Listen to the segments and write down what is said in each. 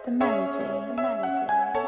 The melody, the melody.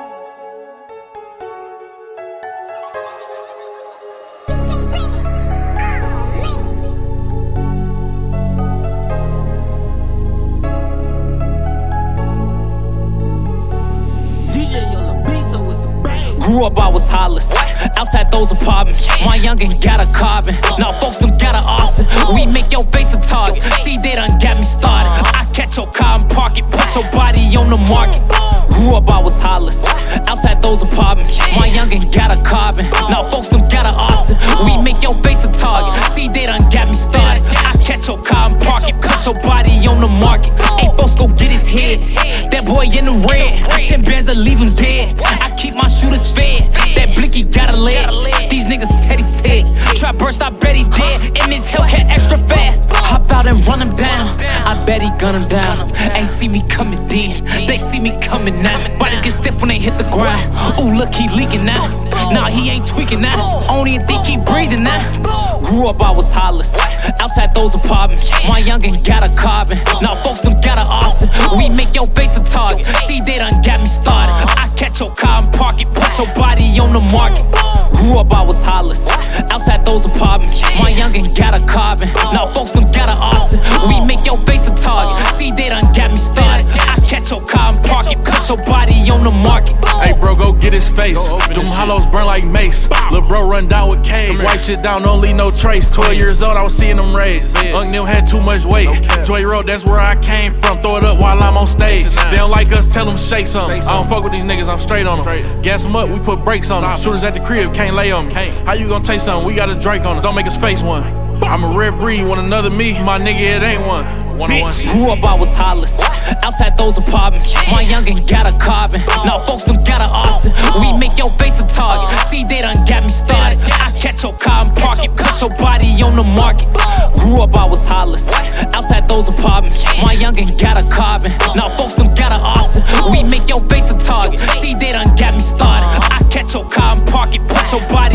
Grew up, I was hollis. Outside those apartments, my youngin' got a carbon. Now folks done got a arson. We make your face a target. See, they done got me started. I catch your car and park it, put your body on the market. Grew up, I was hollis. Outside those apartments, my youngin' got a carbon. Now folks done got a arson. We make your face a target. See, they done got me started. I catch your car and park it, put your body on the market. Ain't folks go get his head. That boy in the red, 10 bands will leave him dead. I keep my shooters fed. That blicky got a leg. These niggas teddy ted. Try burst, I bet he dead. In this Hellcat extra fast. Hop out and run him down. I bet he gun him down. Ain't see me coming then. They see me coming now. Bodies get stiff when they hit the ground. Ooh, look, he leaking now. Nah, he ain't tweaking now. Only think he breathing now. Grew up, I was hollis. Outside those apartments, my youngin' got a carbon. Now folks done got a arson. We make your face a target. See, they done got me started. I catch your car and park it, put your body on the market. Grew up, I was hollis. Outside those apartments, my youngin' got a carbon. Now folks done got a arson. We make your face a target. See, they done got me started. I catch your car and park it, put your body on the market. Hey bro, go get his face. Them hollows burn like mace. Lil' bro run down with K's. Wipe shit down, don't leave no trace. 12 years old, I was seeing them raise. Unc Nim had too much weight. Joy Road, that's where I came from. Throw it up while I'm on stage. They don't like us, tell them shake something. I don't fuck with these niggas, I'm straight on them. Gas them up, we put brakes on them. Shooters at the crib can't lay on me. How you gonna take something? We got a Drake on us. Don't make us face one. I'm a rare breed, want another me. My nigga, it ain't one. Grew up, I was hollis. Outside those apartments, my youngin' got a carbon. Now folks done got a arson. We make your face a target. See, they done got me started. I catch your car and park it, put your body on the market. Grew up, I was hollis. Outside those apartments, my youngin' got a carbon. Now folks done got a arson. We make your face a target. See, they done got me started. I catch your car and park it, put your body